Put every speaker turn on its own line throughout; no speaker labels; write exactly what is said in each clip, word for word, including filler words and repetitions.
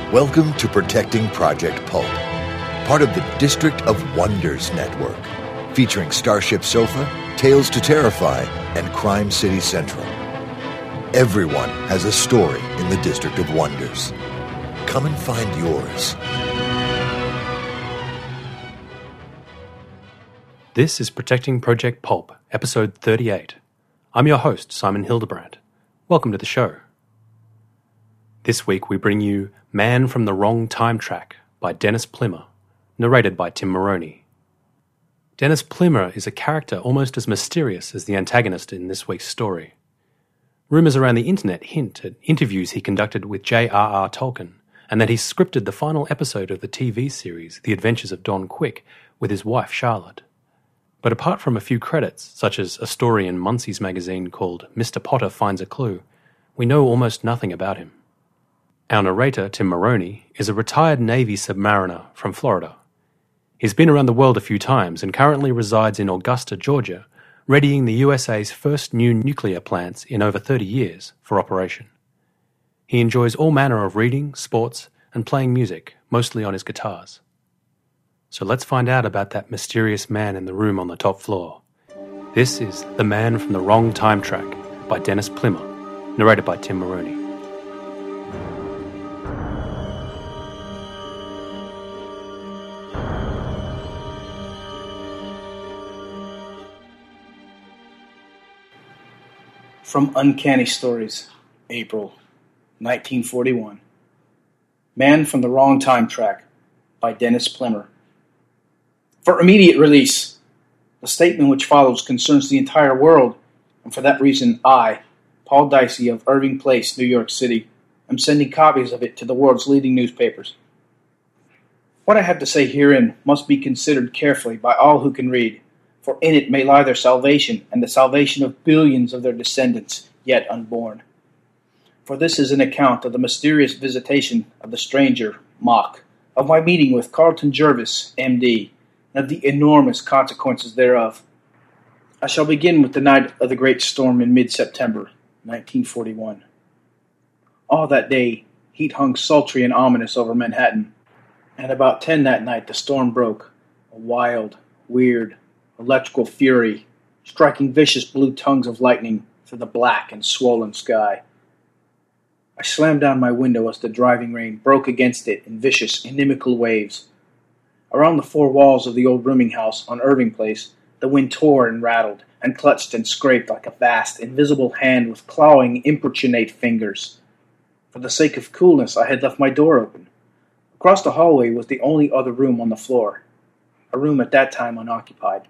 Welcome to Protecting Project Pulp, part of the District of Wonders network, featuring Starship Sofa, Tales to Terrify, and Crime City Central. Everyone has a story in the District of Wonders. Come and find yours.
This is Protecting Project Pulp, episode thirty-eight. I'm your host, Simon Hildebrandt. Welcome to the show. This week we bring you Man from the Wrong Time Track by Dennis Plimmer, narrated by Tim Moroney. Dennis Plimmer is a character almost as mysterious as the antagonist in this week's story. Rumours around the internet hint at interviews he conducted with J R R Tolkien, and that he scripted the final episode of the T V series The Adventures of Don Quick with his wife Charlotte. But apart from a few credits, such as a story in Munsey's magazine called Mister Potter Finds a Clue, we know almost nothing about him. Our narrator, Tim Moroney, is a retired Navy submariner from Florida. He's been around the world a few times and currently resides in Augusta, Georgia, readying the U S A's first new nuclear plants in over thirty years for operation. He enjoys all manner of reading, sports, and playing music, mostly on his guitars. So let's find out about that mysterious man in the room on the top floor. This is The Man from the Wrong Time Track by Dennis Plimmer, narrated by Tim Moroney.
From Uncanny Stories, April nineteen forty-one. Man from the Wrong Time Track by Dennis Plimmer. For immediate release. The statement which follows concerns the entire world, and for that reason I, Paul Dicey of Irving Place, New York City, am sending copies of it to the world's leading newspapers. What I have to say herein must be considered carefully by all who can read, for in it may lie their salvation and the salvation of billions of their descendants yet unborn. For this is an account of the mysterious visitation of the stranger, Mock, of my meeting with Carlton Jervis, M D, and of the enormous consequences thereof. I shall begin with the night of the great storm in mid-September, nineteen forty-one. All that day, heat hung sultry and ominous over Manhattan, and about ten that night the storm broke, a wild, weird, electrical fury, striking vicious blue tongues of lightning through the black and swollen sky. I slammed down my window as the driving rain broke against it in vicious, inimical waves. Around the four walls of the old rooming house on Irving Place, the wind tore and rattled, and clutched and scraped like a vast, invisible hand with clawing, importunate fingers. For the sake of coolness, I had left my door open. Across the hallway was the only other room on the floor, a room at that time unoccupied.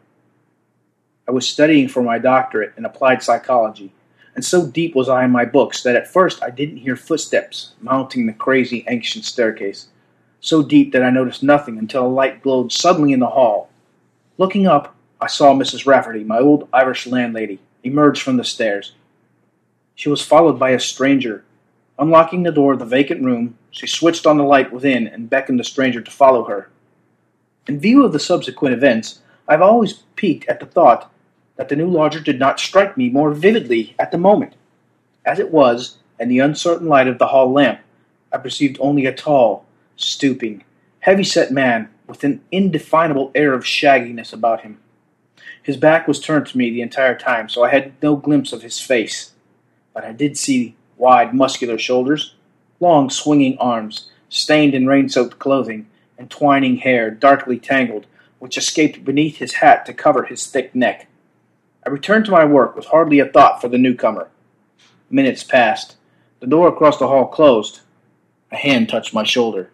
I was studying for my doctorate in applied psychology, and so deep was I in my books that at first I didn't hear footsteps mounting the crazy ancient staircase, so deep that I noticed nothing until a light glowed suddenly in the hall. Looking up, I saw Missus Rafferty, my old Irish landlady, emerge from the stairs. She was followed by a stranger. Unlocking the door of the vacant room, she switched on the light within and beckoned the stranger to follow her. In view of the subsequent events, I've always piqued at the thought that the new lodger did not strike me more vividly at the moment. As it was, in the uncertain light of the hall lamp, I perceived only a tall, stooping, heavy-set man with an indefinable air of shagginess about him. His back was turned to me the entire time, so I had no glimpse of his face, but I did see wide, muscular shoulders, long, swinging arms, stained and rain-soaked clothing, and twining hair, darkly tangled, which escaped beneath his hat to cover his thick neck. I returned to my work with hardly a thought for the newcomer. Minutes passed. The door across the hall closed. A hand touched my shoulder.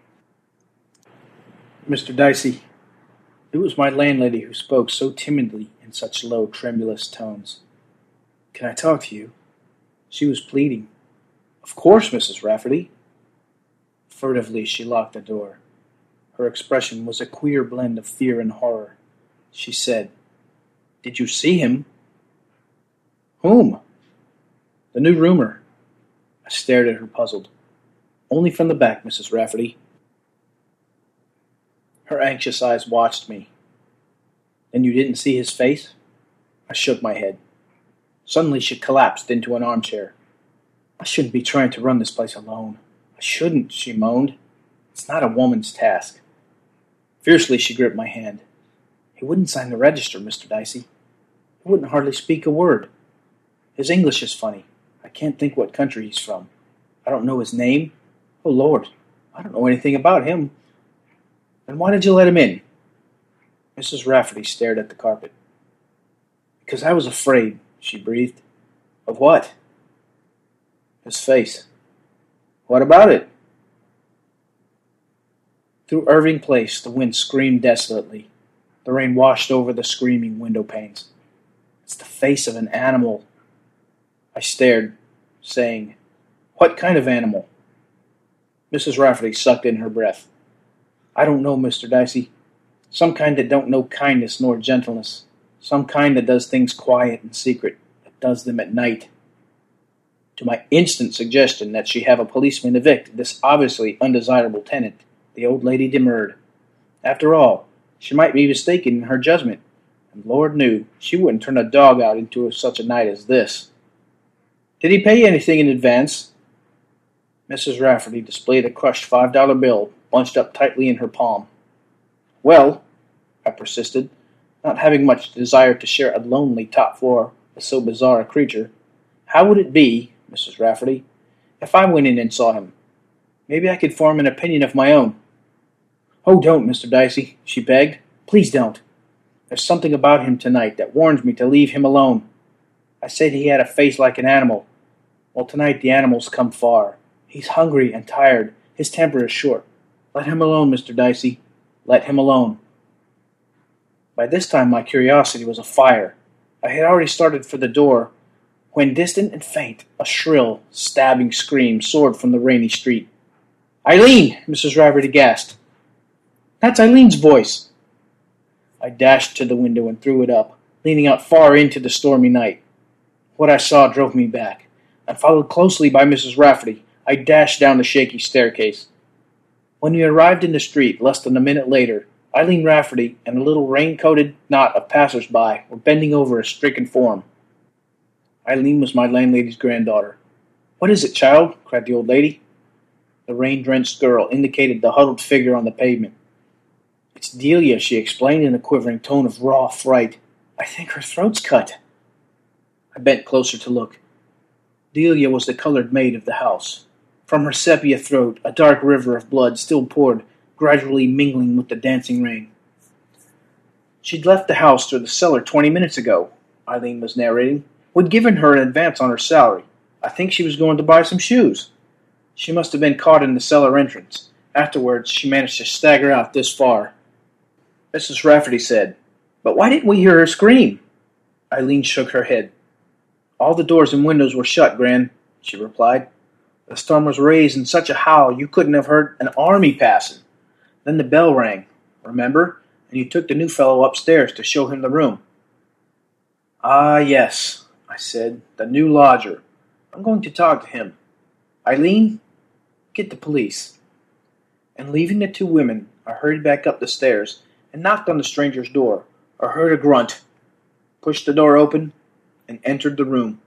Mister Dicey, it was my landlady who spoke so timidly in such low, tremulous tones. Can I talk to you? She was pleading. Of course, Missus Rafferty. Furtively she locked the door. Her expression was a queer blend of fear and horror. She said, Did you see him? Whom? The new roomer. I stared at her puzzled. Only from the back, Missus Rafferty. Her anxious eyes watched me. Then you didn't see his face? I shook my head. Suddenly she collapsed into an armchair. I shouldn't be trying to run this place alone. I shouldn't, she moaned. It's not a woman's task. Fiercely she gripped my hand. He wouldn't sign the register, Mister Dicey. He wouldn't hardly speak a word. His English is funny. I can't think what country he's from. I don't know his name. Oh, Lord, I don't know anything about him. Then why did you let him in? Missus Rafferty stared at the carpet. Because I was afraid, she breathed. Of what? His face. What about it? Through Irving Place, the wind screamed desolately. The rain washed over the screaming window panes. It's the face of an animal. I stared, saying, What kind of animal? Missus Rafferty sucked in her breath. I don't know, Mister Dicey. Some kind that don't know kindness nor gentleness. Some kind that does things quiet and secret, that does them at night. To my instant suggestion that she have a policeman evict this obviously undesirable tenant, the old lady demurred. After all, she might be mistaken in her judgment, and Lord knew she wouldn't turn a dog out into such a night as this. Did he pay anything in advance? Missus Rafferty displayed a crushed five-dollar bill bunched up tightly in her palm. Well, I persisted, not having much desire to share a lonely top floor with so bizarre a creature. How would it be, Missus Rafferty, if I went in and saw him? Maybe I could form an opinion of my own. Oh, don't, Mister Dicey, she begged. Please don't. There's something about him tonight that warns me to leave him alone. I said he had a face like an animal. Well, tonight the animal's come far. He's hungry and tired. His temper is short. Let him alone, Mister Dicey. Let him alone. By this time my curiosity was afire. I had already started for the door, when distant and faint, a shrill, stabbing scream soared from the rainy street. Eileen! Missus Rafferty gasped. That's Eileen's voice. I dashed to the window and threw it up, leaning out far into the stormy night. What I saw drove me back, and followed closely by Missus Rafferty, I dashed down the shaky staircase. When we arrived in the street, less than a minute later, Eileen Rafferty and a little rain-coated knot of passers-by were bending over a stricken form. Eileen was my landlady's granddaughter. What is it, child? Cried the old lady. The rain-drenched girl indicated the huddled figure on the pavement. It's Delia, she explained in a quivering tone of raw fright. I think her throat's cut. I bent closer to look. Delia was the colored maid of the house. From her sepia throat, a dark river of blood still poured, gradually mingling with the dancing rain. She'd left the house through the cellar twenty minutes ago, Eileen was narrating. We'd given her an advance on her salary. I think she was going to buy some shoes. She must have been caught in the cellar entrance. Afterwards, she managed to stagger out this far. Missus Rafferty said, But why didn't we hear her scream? Eileen shook her head. All the doors and windows were shut, Gran, she replied. The storm was raised in such a howl you couldn't have heard an army passing. Then the bell rang, remember? And you took the new fellow upstairs to show him the room. Ah, yes, I said, the new lodger. I'm going to talk to him. Eileen, get the police. And leaving the two women, I hurried back up the stairs and knocked on the stranger's door. I heard a grunt, pushed the door open, and entered the room.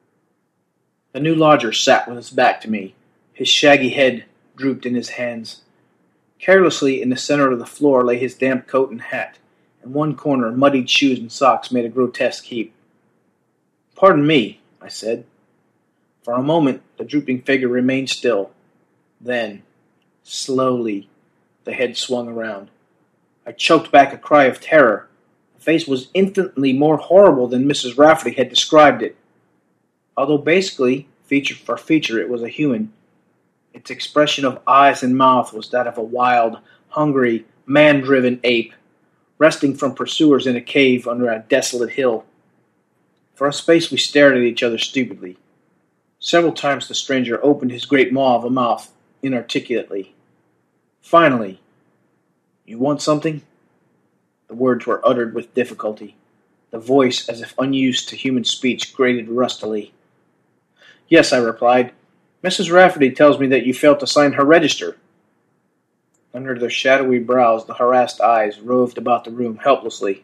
The new lodger sat with his back to me. His shaggy head drooped in his hands. Carelessly in the center of the floor lay his damp coat and hat. In one corner, muddied shoes and socks made a grotesque heap. Pardon me, I said. For a moment, the drooping figure remained still. Then, slowly, the head swung around. I choked back a cry of terror. The face was infinitely more horrible than Missus Rafferty had described it. Although basically, feature for feature, it was a human, its expression of eyes and mouth was that of a wild, hungry, man-driven ape, resting from pursuers in a cave under a desolate hill. For a space we stared at each other stupidly. Several times the stranger opened his great maw of a mouth, inarticulately. Finally, You want something? The words were uttered with difficulty. The voice, as if unused to human speech, grated rustily. Yes, I replied. Missus Rafferty tells me that you failed to sign her register. Under their shadowy brows, the harassed eyes roved about the room helplessly.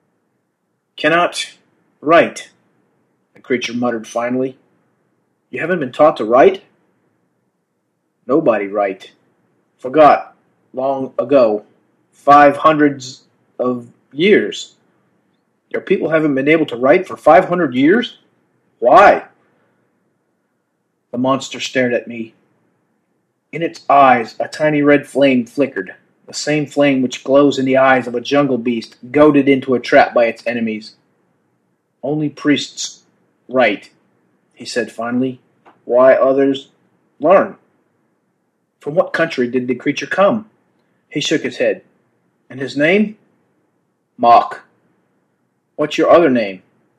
Cannot write, the creature muttered finally. You haven't been taught to write? Nobody write. Forgot. long ago, five hundreds of years. Your people haven't been able to write for five hundred years? Why? The monster stared at me. In its eyes, a tiny red flame flickered, the same flame which glows in the eyes of a jungle beast goaded into a trap by its enemies. Only priests write, he said finally. Why others learn? From what country did the creature come? He shook his head. And his name? Mok. What's your other name?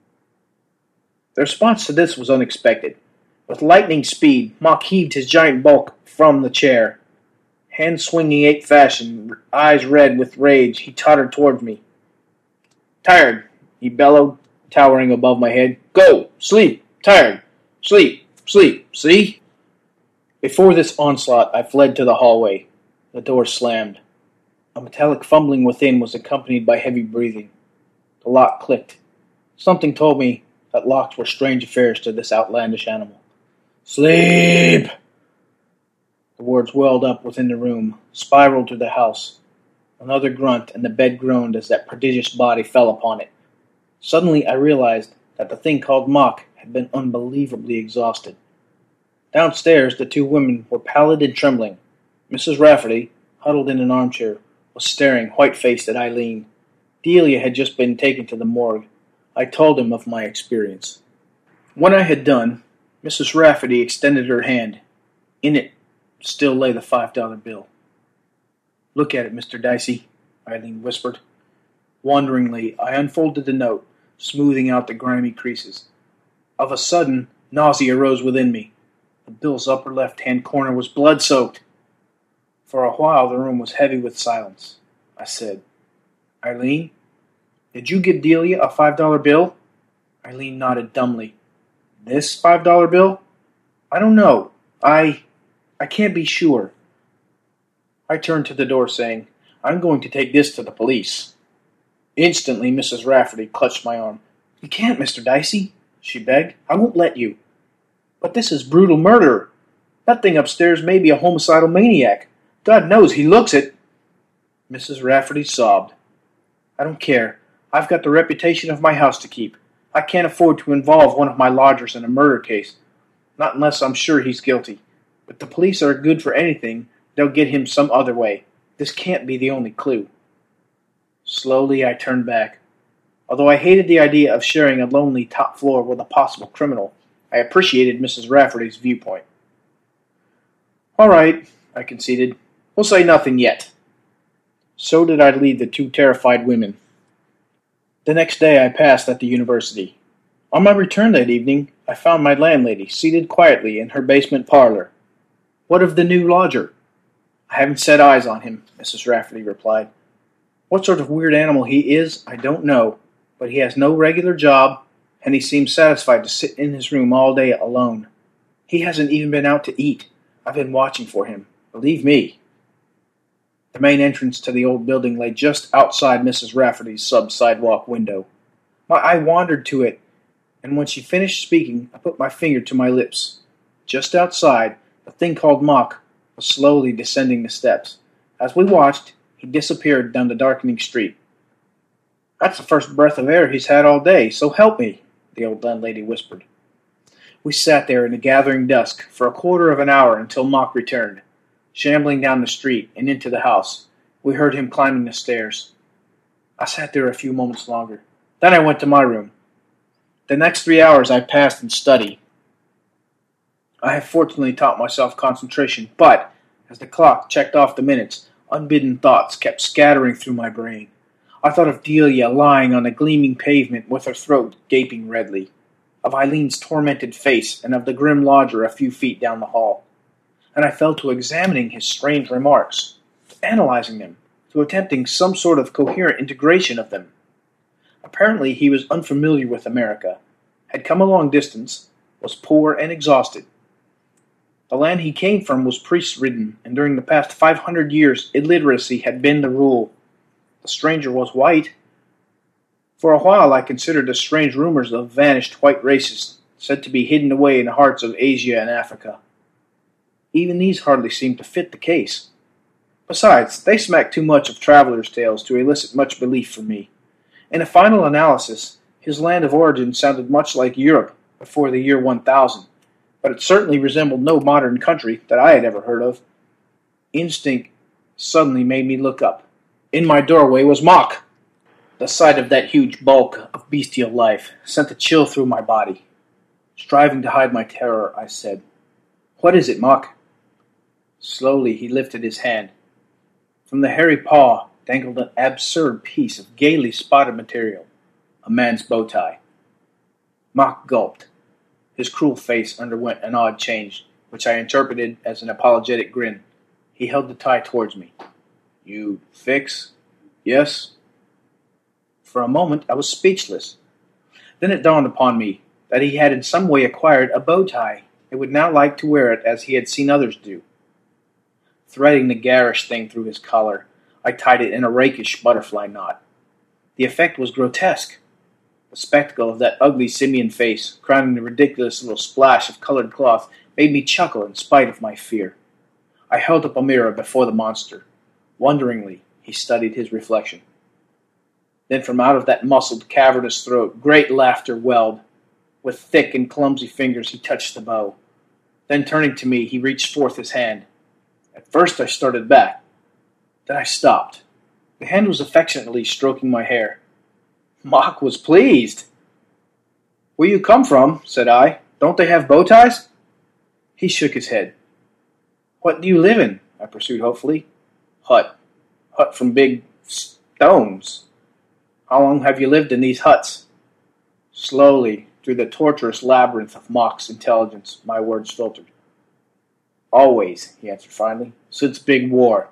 The response to this was unexpected. With lightning speed, Mok heaved his giant bulk from the chair. Hand swinging ape fashion, eyes red with rage, he tottered towards me. Tired, he bellowed, towering above my head. Go! Sleep! Tired! Sleep! Sleep! See? Before this onslaught, I fled to the hallway. The door slammed. A metallic fumbling within was accompanied by heavy breathing. The lock clicked. Something told me that locks were strange affairs to this outlandish animal. Sleep! The words welled up within the room, spiraled through the house. Another grunt, and the bed groaned as that prodigious body fell upon it. Suddenly I realized that the thing called Mok had been unbelievably exhausted. Downstairs, the two women were pallid and trembling. Missus Rafferty, huddled in an armchair, was staring white-faced at Eileen. Delia had just been taken to the morgue. I told him of my experience. When I had done, Missus Rafferty extended her hand. In it still lay the five-dollar bill. Look at it, Mister Dicey, Eileen whispered. Wonderingly, I unfolded the note, smoothing out the grimy creases. Of a sudden, nausea rose within me. The bill's upper left-hand corner was blood-soaked. For a while the room was heavy with silence. I said, Eileen, did you give Delia a five-dollar bill? Eileen nodded dumbly. This five-dollar bill? I don't know. I... I can't be sure. I turned to the door, saying, I'm going to take this to the police. Instantly, Missus Rafferty clutched my arm. You can't, Mister Dicey, she begged. I won't let you. But this is brutal murder. That thing upstairs may be a homicidal maniac. God knows he looks it. Missus Rafferty sobbed. I don't care. I've got the reputation of my house to keep. I can't afford to involve one of my lodgers in a murder case. Not unless I'm sure he's guilty. If the police are good for anything, they'll get him some other way. This can't be the only clue. Slowly I turned back. Although I hated the idea of sharing a lonely top floor with a possible criminal, I appreciated Missus Rafferty's viewpoint. All right, I conceded. We'll say nothing yet. So did I leave the two terrified women. The next day I passed at the university. On my return that evening, I found my landlady seated quietly in her basement parlor. What of the new lodger? I haven't set eyes on him, Missus Rafferty replied. What sort of weird animal he is, I don't know, but he has no regular job, and he seems satisfied to sit in his room all day alone. He hasn't even been out to eat. I've been watching for him. Believe me. The main entrance to the old building lay just outside Missus Rafferty's sub-sidewalk window. My eye wandered to it, and when she finished speaking, I put my finger to my lips. Just outside, the thing called Mok was slowly descending the steps. As we watched, he disappeared down the darkening street. That's the first breath of air he's had all day, so help me, the old landlady whispered. We sat there in the gathering dusk for a quarter of an hour until Mok returned. Shambling down the street and into the house, we heard him climbing the stairs. I sat there a few moments longer. Then I went to my room. The next three hours I passed in study. I have fortunately taught myself concentration, but as the clock checked off the minutes, unbidden thoughts kept scattering through my brain. I thought of Delia lying on the gleaming pavement with her throat gaping redly, of Eileen's tormented face, and of the grim lodger a few feet down the hall. And I fell to examining his strange remarks, to analyzing them, to attempting some sort of coherent integration of them. Apparently he was unfamiliar with America, had come a long distance, was poor and exhausted. The land he came from was priest-ridden, and during the past five hundred years illiteracy had been the rule. The stranger was white. For a while I considered the strange rumors of vanished white races, said to be hidden away in the hearts of Asia and Africa. Even these hardly seemed to fit the case. Besides, they smack too much of travelers' tales to elicit much belief from me. In a final analysis, his land of origin sounded much like Europe before the year one thousand, but it certainly resembled no modern country that I had ever heard of. Instinct suddenly made me look up. In my doorway was Mok. The sight of that huge bulk of bestial life sent a chill through my body. Striving to hide my terror, I said, "What is it, Mok?" Slowly he lifted his hand. From the hairy paw dangled an absurd piece of gaily spotted material, a man's bow tie. Mok gulped. His cruel face underwent an odd change, which I interpreted as an apologetic grin. He held the tie towards me. "You fix? Yes?" For a moment I was speechless. Then it dawned upon me that he had in some way acquired a bow tie and would now like to wear it as he had seen others do. Threading the garish thing through his collar, I tied it in a rakish butterfly knot. The effect was grotesque. The spectacle of that ugly simian face, crowning the ridiculous little splash of colored cloth, made me chuckle in spite of my fear. I held up a mirror before the monster. Wonderingly, he studied his reflection. Then from out of that muscled, cavernous throat, great laughter welled. With thick and clumsy fingers he touched the bow. Then turning to me, he reached forth his hand. At first I started back. Then I stopped. The hand was affectionately stroking my hair. Mok was pleased. "Where you come from?" said I. "Don't they have bow ties?" He shook his head. "What do you live in?" I pursued hopefully. "Hut. Hut from big stones." "How long have you lived in these huts?" Slowly, through the tortuous labyrinth of Mok's intelligence, my words filtered. "Always," he answered finally, "since big war."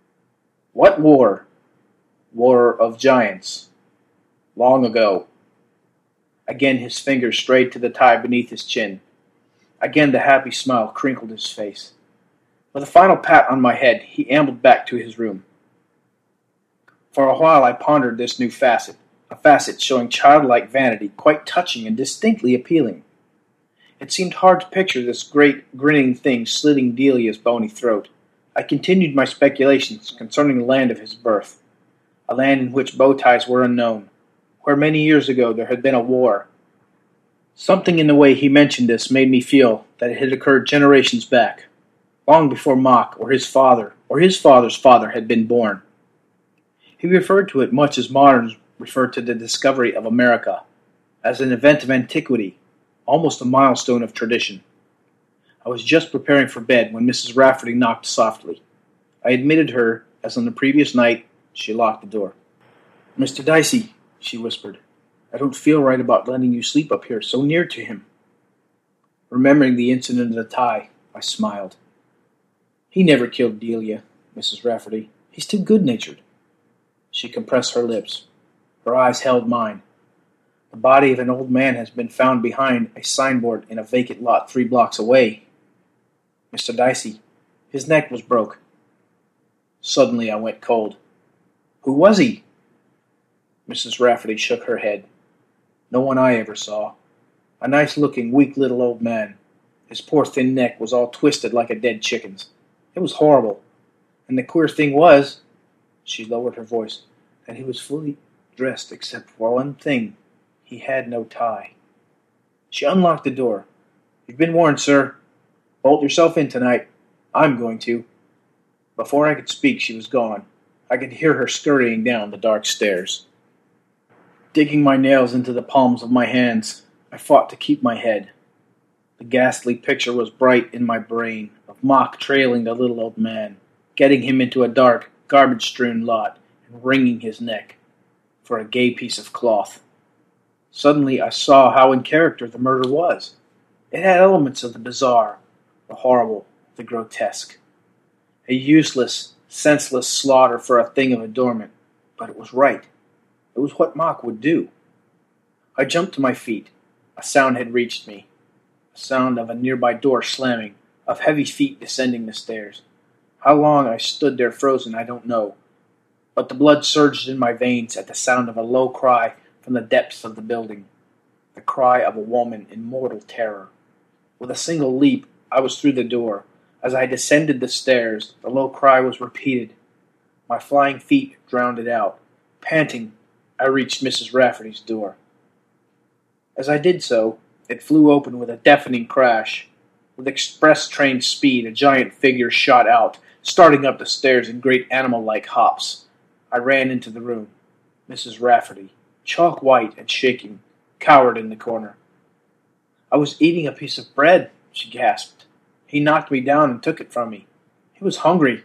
"What war?" "War of giants. Long ago." Again his fingers strayed to the tie beneath his chin. Again the happy smile crinkled his face. With a final pat on my head, he ambled back to his room. For a while I pondered this new facet, a facet showing childlike vanity, quite touching and distinctly appealing. It seemed hard to picture this great, grinning thing slitting Delia's bony throat. I continued my speculations concerning the land of his birth, a land in which bow ties were unknown, where many years ago there had been a war. Something in the way he mentioned this made me feel that it had occurred generations back, long before Mok or his father or his father's father had been born. He referred to it much as moderns refer to the discovery of America, as an event of antiquity, almost a milestone of tradition. I was just preparing for bed when Missus Rafferty knocked softly. I admitted her, as on the previous night. She locked the door. "Mister Dicey," she whispered, "I don't feel right about letting you sleep up here so near to him." Remembering the incident of the tie, I smiled. "He never killed Delia, Missus Rafferty. He's too good-natured." She compressed her lips. Her eyes held mine. "The body of an old man has been found behind a signboard in a vacant lot three blocks away. Mister Dicey, his neck was broke." Suddenly I went cold. "Who was he?" Missus Rafferty shook her head. "No one I ever saw. A nice-looking, weak little old man. His poor thin neck was all twisted like a dead chicken's. It was horrible. And the queer thing was," she lowered her voice, "that he was fully dressed except for one thing. He had no tie." She unlocked the door. "You've been warned, sir. Bolt yourself in tonight. I'm going to." Before I could speak, she was gone. I could hear her scurrying down the dark stairs. Digging my nails into the palms of my hands, I fought to keep my head. The ghastly picture was bright in my brain, of Mok trailing the little old man, getting him into a dark, garbage-strewn lot, and wringing his neck for a gay piece of cloth. Suddenly I saw how in character the murder was. It had elements of the bizarre, the horrible, the grotesque. A useless, senseless slaughter for a thing of adornment, but it was right. It was what Mok would do. I jumped to my feet. A sound had reached me. A sound of a nearby door slamming, of heavy feet descending the stairs. How long I stood there frozen, I don't know. But the blood surged in my veins at the sound of a low cry from the depths of the building. The cry of a woman in mortal terror. With a single leap, I was through the door. As I descended the stairs, the low cry was repeated, My flying feet drowned it out. Panting, I reached Missus Rafferty's door. As I did so, it flew open with a deafening crash. With express train speed, a giant figure shot out, starting up the stairs in great animal-like hops. I ran into the room. Missus Rafferty, chalk white and shaking, cowered in the corner. "I was eating a piece of bread," she gasped. "He knocked me down and took it from me. He was hungry."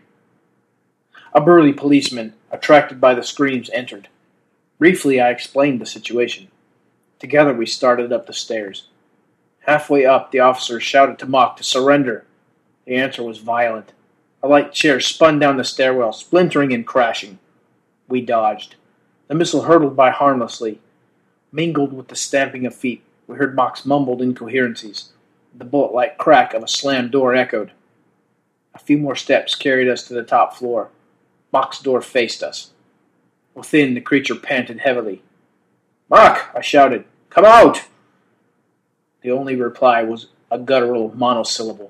A burly policeman, attracted by the screams, entered. Briefly, I explained the situation. Together we started up the stairs. Halfway up, the officer shouted to Mock to surrender. The answer was violent. A light chair spun down the stairwell, splintering and crashing. We dodged. The missile hurtled by harmlessly. Mingled with the stamping of feet, we heard Mock's mumbled incoherencies. The bullet-like crack of a slammed door echoed. A few more steps carried us to the top floor. Mock's door faced us. Within, the creature panted heavily. "Mock!" I shouted. "Come out!" The only reply was a guttural monosyllable.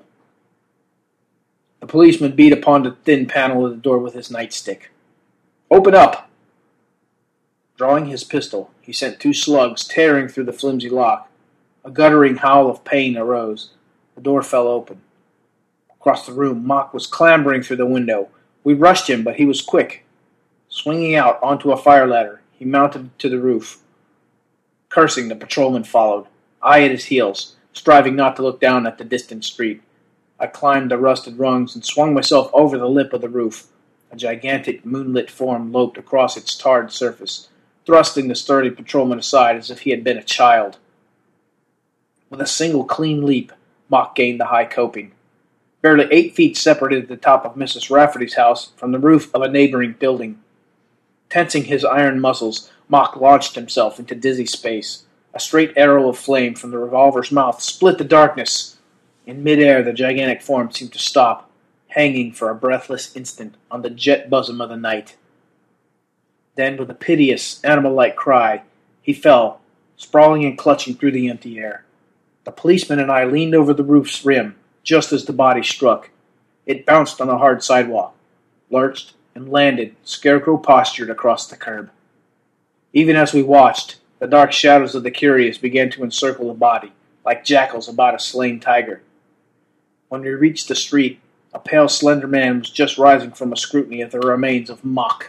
The policeman beat upon the thin panel of the door with his nightstick. "Open up!" Drawing his pistol, he sent two slugs tearing through the flimsy lock. A guttering howl of pain arose. The door fell open. Across the room, Mock was clambering through the window. We rushed him, but he was quick. Swinging out onto a fire ladder, he mounted to the roof. Cursing, the patrolman followed, I at his heels, striving not to look down at the distant street. I climbed the rusted rungs and swung myself over the lip of the roof. A gigantic moonlit form loped across its tarred surface, thrusting the sturdy patrolman aside as if he had been a child. With a single clean leap, Mock gained the high coping. Barely eight feet separated the top of Missus Rafferty's house from the roof of a neighboring building. Tensing his iron muscles, Mock launched himself into dizzy space. A straight arrow of flame from the revolver's mouth split the darkness. In midair, the gigantic form seemed to stop, hanging for a breathless instant on the jet bosom of the night. Then, with a piteous, animal-like cry, he fell, sprawling and clutching through the empty air. The policeman and I leaned over the roof's rim, just as the body struck. It bounced on the hard sidewalk, lurched, and landed, scarecrow-postured across the curb. Even as we watched, the dark shadows of the curious began to encircle the body, like jackals about a slain tiger. When we reached the street, a pale, slender man was just rising from a scrutiny of the remains of Mock.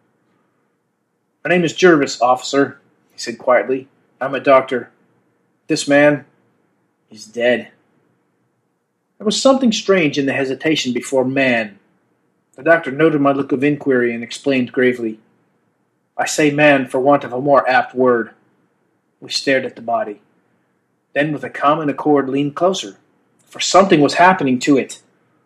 "My name is Jervis, officer," he said quietly. "I'm a doctor. This man is dead." There was something strange in the hesitation before man. The doctor noted my look of inquiry and explained gravely. "I say man for want of a more apt word." We stared at the body. Then with a common accord leaned closer, for something was happening to it.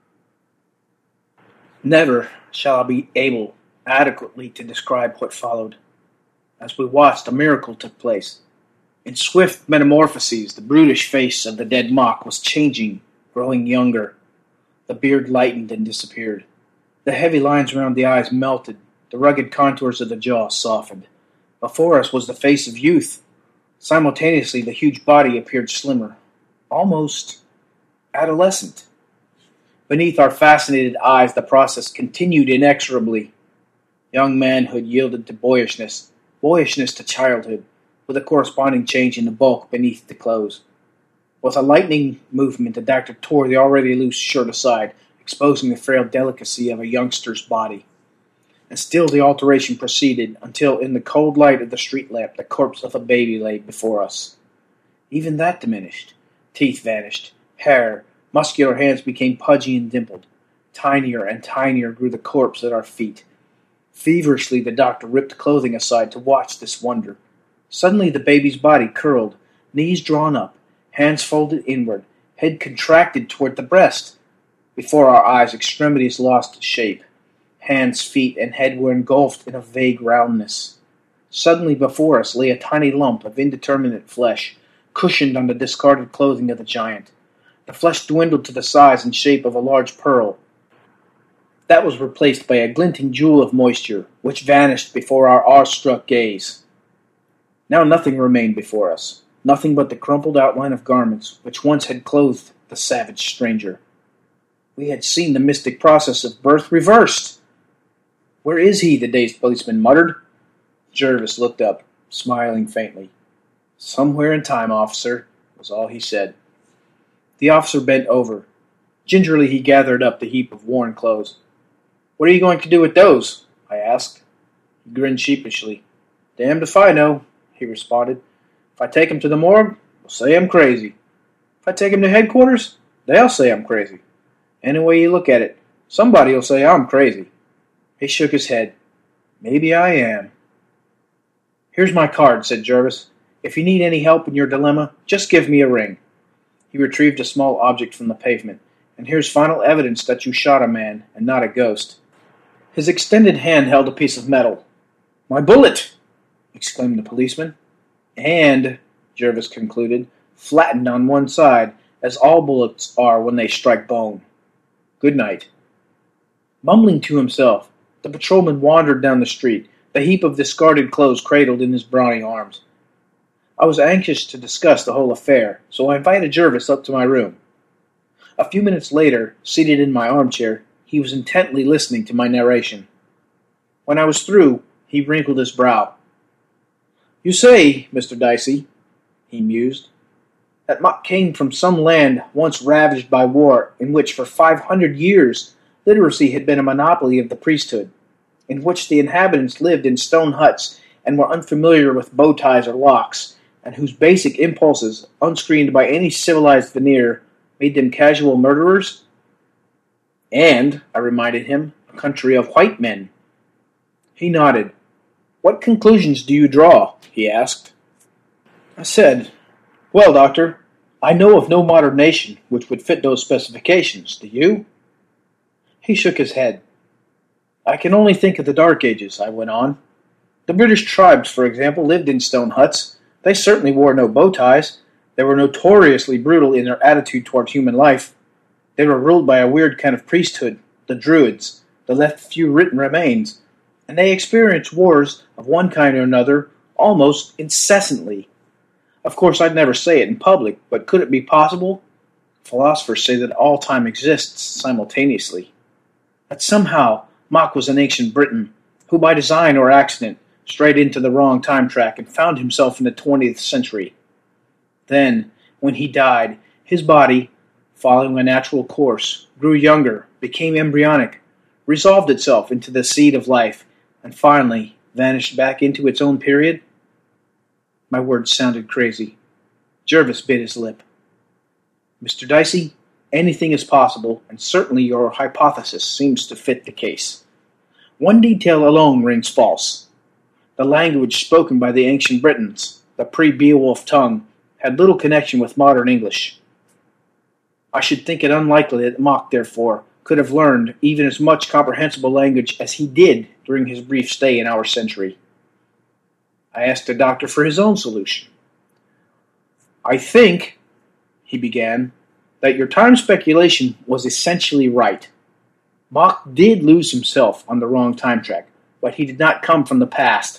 Never shall I be able adequately to describe what followed. As we watched, a miracle took place. In swift metamorphoses, the brutish face of the dead Mock was changing, growing younger. The beard lightened and disappeared. The heavy lines around the eyes melted. The rugged contours of the jaw softened. Before us was the face of youth. Simultaneously, the huge body appeared slimmer, almost adolescent. Beneath our fascinated eyes, the process continued inexorably. Young manhood yielded to boyishness, boyishness to childhood, with a corresponding change in the bulk beneath the clothes. With a lightning movement, the doctor tore the already loose shirt aside, exposing the frail delicacy of a youngster's body. And still the alteration proceeded, until in the cold light of the street lamp the corpse of a baby lay before us. Even that diminished. Teeth vanished. Hair, muscular hands became pudgy and dimpled. Tinier and tinier grew the corpse at our feet. Feverishly the doctor ripped clothing aside to watch this wonder. Suddenly the baby's body curled, knees drawn up, hands folded inward, head contracted toward the breast. Before our eyes, extremities lost shape. Hands, feet, and head were engulfed in a vague roundness. Suddenly before us lay a tiny lump of indeterminate flesh, cushioned on the discarded clothing of the giant. The flesh dwindled to the size and shape of a large pearl. That was replaced by a glinting jewel of moisture, which vanished before our awe-struck gaze. Now nothing remained before us, nothing but the crumpled outline of garments which once had clothed the savage stranger. We had seen the mystic process of birth reversed. "Where is he?" the dazed policeman muttered. Jervis looked up, smiling faintly. "Somewhere in time, officer," was all he said. The officer bent over. Gingerly he gathered up the heap of worn clothes. "What are you going to do with those?" I asked. He grinned sheepishly. "Damned if I know," he responded. "If I take 'em to the morgue, they'll say I'm crazy. If I take 'em to headquarters, they'll say I'm crazy. Any way you look at it, somebody'll say I'm crazy." He shook his head. "Maybe I am." "Here's my card," said Jervis. "If you need any help in your dilemma, just give me a ring." He retrieved a small object from the pavement. "And here's final evidence that you shot a man, and not a ghost." His extended hand held a piece of metal. "My bullet!" exclaimed the policeman. "And," Jervis concluded, "flattened on one side, as all bullets are when they strike bone. Good night." Mumbling to himself, the patrolman wandered down the street, the heap of discarded clothes cradled in his brawny arms. I was anxious to discuss the whole affair, so I invited Jervis up to my room. A few minutes later, seated in my armchair, he was intently listening to my narration. When I was through, he wrinkled his brow. "You say, Mister Dicey," he mused, "that Mok came from some land once ravaged by war, in which for five hundred years literacy had been a monopoly of the priesthood, in which the inhabitants lived in stone huts and were unfamiliar with bow ties or locks, and whose basic impulses, unscreened by any civilized veneer, made them casual murderers? And," I reminded him, "a country of white men." He nodded. "What conclusions do you draw?" he asked. I said, "Well, Doctor, I know of no modern nation which would fit those specifications. Do you?" He shook his head. "I can only think of the Dark Ages," I went on. "The British tribes, for example, lived in stone huts. They certainly wore no bow ties. They were notoriously brutal in their attitude toward human life. They were ruled by a weird kind of priesthood, the Druids, that left few written remains, and they experienced wars of one kind or another almost incessantly. Of course, I'd never say it in public, but could it be possible? Philosophers say that all time exists simultaneously. That somehow Mok was an ancient Briton, who by design or accident strayed into the wrong time track and found himself in the twentieth century. Then, when he died, his body, following a natural course, grew younger, became embryonic, resolved itself into the seed of life, and finally vanished back into its own period? My words sounded crazy. Jervis bit his lip. "Mister Dicey, anything is possible, and certainly your hypothesis seems to fit the case. One detail alone rings false. The language spoken by the ancient Britons, the pre-Beowulf tongue, had little connection with modern English. I should think it unlikely that Mok, therefore, could have learned even as much comprehensible language as he did during his brief stay in our century." I asked the doctor for his own solution. "I think," he began, "that your time speculation was essentially right. Mok did lose himself on the wrong time track, but he did not come from the past."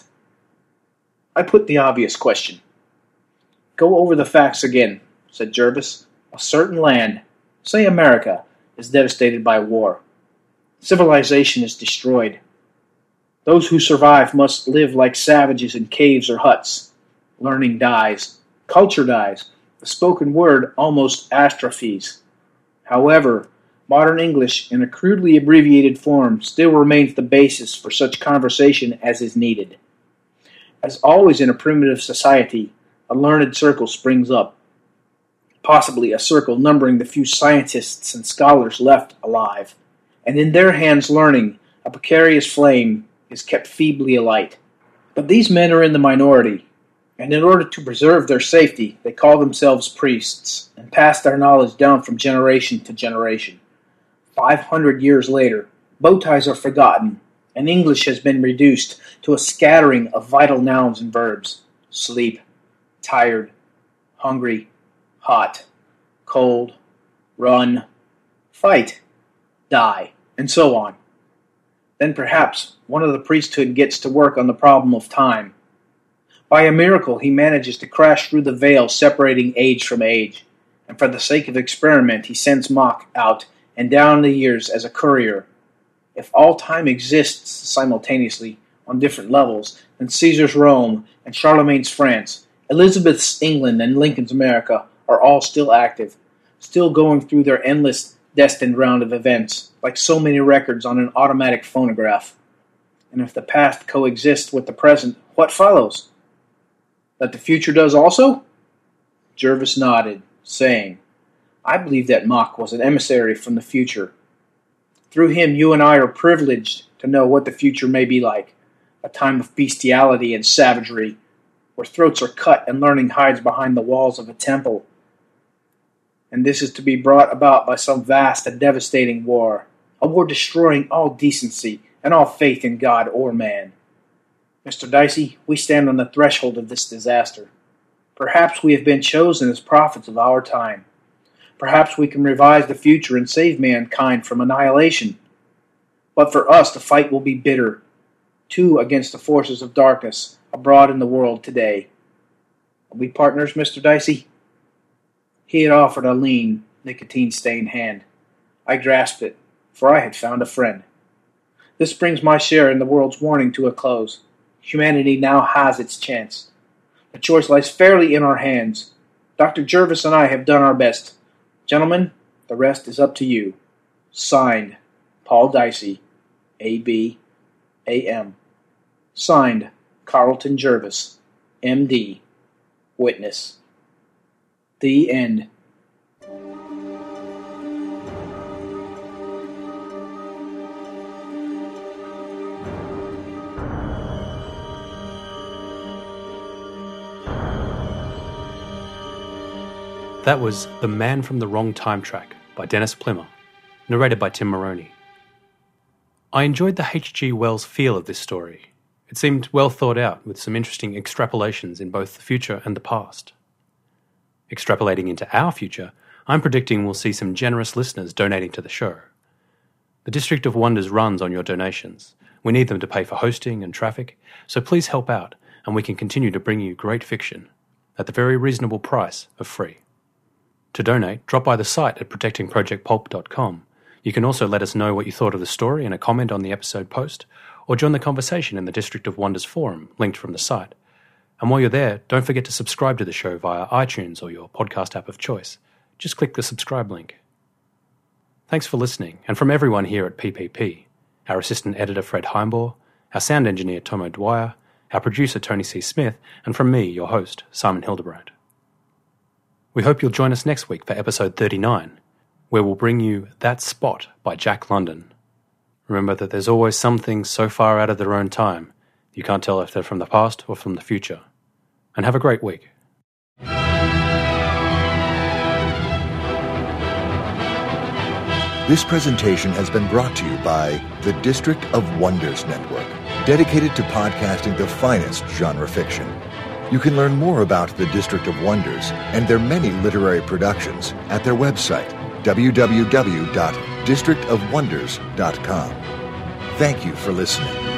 I put the obvious question. "Go over the facts again," said Jervis. "A certain land, say America, is devastated by war. Civilization is destroyed. Those who survive must live like savages in caves or huts. Learning dies. Culture dies. The spoken word almost atrophies. However, modern English in a crudely abbreviated form still remains the basis for such conversation as is needed. As always in a primitive society, a learned circle springs up, possibly a circle numbering the few scientists and scholars left alive, and in their hands learning, a precarious flame, is kept feebly alight. But these men are in the minority, and in order to preserve their safety, they call themselves priests, and pass their knowledge down from generation to generation. Five hundred years later, bow ties are forgotten, and English has been reduced to a scattering of vital nouns and verbs. Sleep, tired, hungry, hot, cold, run, fight, die, and so on. Then perhaps one of the priesthood gets to work on the problem of time. By a miracle, he manages to crash through the veil separating age from age, and for the sake of experiment, he sends Mok out and down the years as a courier. If all time exists simultaneously on different levels, then Caesar's Rome and Charlemagne's France, Elizabeth's England and Lincoln's America are all still active, still going through their endless, destined round of events, like so many records on an automatic phonograph. And if the past coexists with the present, what follows? That the future does also? Jervis nodded, saying, I believe that Mach was an emissary from the future. Through him, you and I are privileged to know what the future may be like, a time of bestiality and savagery, where throats are cut and learning hides behind the walls of a temple. And this is to be brought about by some vast and devastating war, a war destroying all decency and all faith in God or man. Mister Dicey, we stand on the threshold of this disaster. Perhaps we have been chosen as prophets of our time. Perhaps we can revise the future and save mankind from annihilation. But for us, the fight will be bitter, two against the forces of darkness abroad in the world today. Are we partners, Mister Dicey? He had offered a lean, nicotine-stained hand. I grasped it, for I had found a friend. This brings my share in the world's warning to a close. Humanity now has its chance. The choice lies fairly in our hands. Doctor Jervis and I have done our best. Gentlemen, the rest is up to you. Signed, Paul Dicey, A B, A M. Signed, Carlton Jervis, M D, Witness. The end.
That was The Man from the Wrong Time Track by Dennis Plimmer, narrated by Tim Moroney. I enjoyed the H G Wells feel of this story. It seemed well thought out, with some interesting extrapolations in both the future and the past. Extrapolating into our future, I'm predicting we'll see some generous listeners donating to the show. The District of Wonders runs on your donations. We need them to pay for hosting and traffic, so please help out, and we can continue to bring you great fiction at the very reasonable price of free. To donate, drop by the site at protecting project pulp dot com. You can also let us know what you thought of the story in a comment on the episode post, or join the conversation in the District of Wonders forum, linked from the site. And while you're there, don't forget to subscribe to the show via iTunes or your podcast app of choice. Just click the subscribe link. Thanks for listening, and from everyone here at P P P, our assistant editor Fred Heimbaugh, our sound engineer Tom O'Dwyer, our producer Tony C. Smith, and from me, your host, Simon Hildebrand. We hope you'll join us next week for episode thirty-nine, where we'll bring you That Spot by Jack London. Remember that there's always some things so far out of their own time, you can't tell if they're from the past or from the future. And have a great week.
This presentation has been brought to you by the District of Wonders Network, dedicated to podcasting the finest genre fiction. You can learn more about the District of Wonders and their many literary productions at their website, w w w dot district of wonders dot com. Thank you for listening.